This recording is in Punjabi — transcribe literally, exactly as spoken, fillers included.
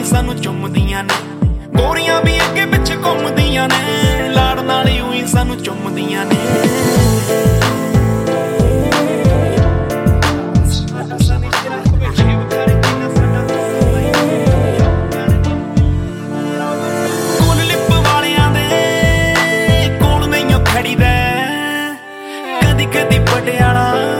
ਸਾਨੂੰ ਚੁੰਮਦੀਆਂ ਨੇ, ਗੋਰੀਆਂ ਵੀ ਅੱਗੇ ਪਿੱਛੇ ਘੁੰਮਦੀਆਂ ਨੇ, ਲਾੜ ਨਾਲ ਉਹੀ ਸਾਨੂੰ ਚੁੰਮਦੀਆਂ ਨੇ। ਕੋਲ ਲਿਪ ਵਾਲਿਆਂ ਦੇ ਕੋਲ ਨਹੀਂ ਖੜੀਦਾ, ਕਦੀ ਕਦੀ ਪਟਿਆਲਾ